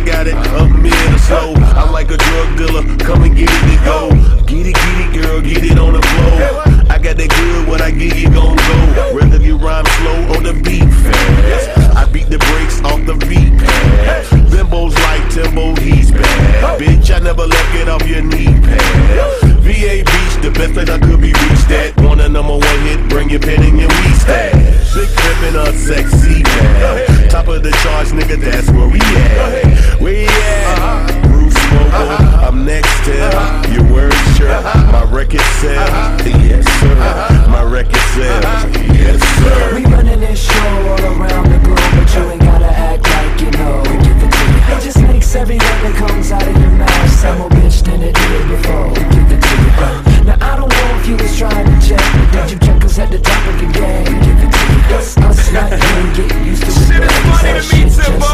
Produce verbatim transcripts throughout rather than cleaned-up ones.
got it, up mid or slow. I'm like a drug dealer, come and get it to go. Get it, get it, girl, get it on the floor. I got that good, what I get, you gon' go. Whether you rhyme slow or the beat fast, I beat the brakes off the beat pad. Bimbo's like Timbo, he's bad. Bitch, I never left, get off your knee pad. V A Beach, the best place I could be reached at. Want a number one hit, bring your pen and your weed stash. Big pimpin' a sexy man. Top of the charts, nigga, that's where we at. Where you at? Bruce Mobile, I'm next to your word shirt. My record sell, yes sir. My record sell, yes sir. We running this show all around the globe, but you ain't gotta act like you know. Give it to you. It just makes every word that comes out of your mouth sound more bitch than it did before. Give it to you. Now I don't know if you was trying to check, but did you check us at the top of the game? Give it to you. It's us, not you. Get used to it. Shit is funny to me, Timbo.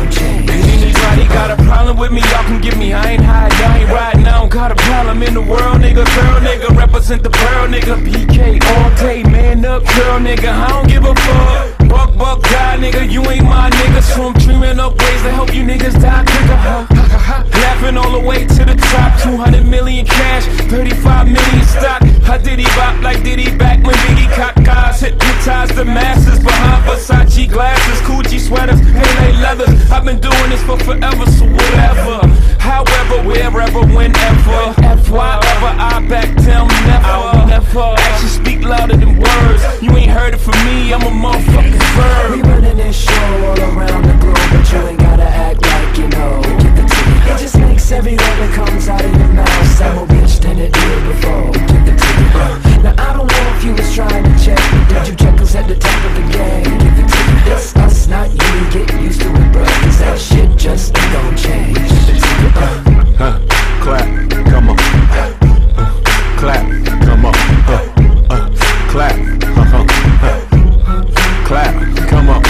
Anybody got a problem with me, y'all can get me. I ain't high, y'all ain't riding. I don't got a problem in the world, nigga. Girl, nigga, represent the pearl, nigga. B K all day, man up, girl, nigga. I don't give a fuck. Buck, buck, die, nigga. You ain't my nigga, so I'm dreaming up ways to help you niggas die quicker. Huh? Laughing all the way to the top. two hundred million cash, thirty-five million stock. I did he bop like Diddy back when Biggie cock eyes. Hypnotized the masses behind Versace glasses, Gucci sweaters, Pele leathers. I've been doing this for forever, so whatever. However, wherever, whenever, wherever I back down, never, never. Actions speak louder than words. You ain't heard it from me, I'm a motherfucking bird. We running this show all around the globe, but you ain't gotta act like you know. Give it to you. It just makes every word that comes out of your mouth sound more bitch than it did before. Give it to you. Now I don't know if you was trying to check, but did you check us at the top of the game? Give it to you. It's us, not you. Get used to it, bro, cause that shit just ain't gon' change. Give it to you. Huh, clap, come on. Uh, clap, come on. Uh, uh, clap, uh-huh. Uh, clap, come on.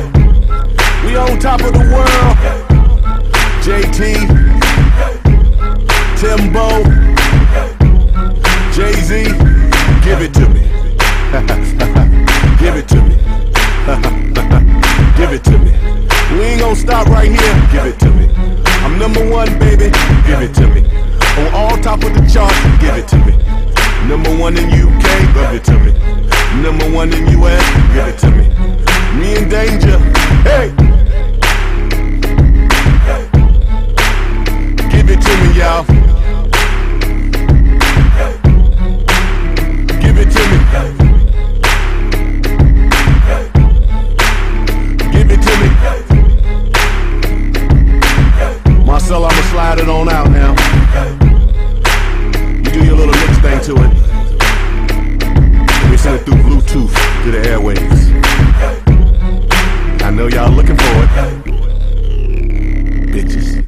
We on top of the world. J T, Timbo, Jay-Z, give it to me. Give it to me. Give it to me. We ain't gonna stop right here. Give it to me. I'm number one, baby. Give it to me. On all top of the charts. Give it to me. Number one in U K. Give it to me. Number one in U S. Give it to me. Me in danger. Hey. Give it to me, y'all. Give it to me. Give it to me. Marcel, I'ma slide it on out now. You do your little mix thing to it. Let me send it through Bluetooth to the airwaves. I know y'all looking for it. Bitches.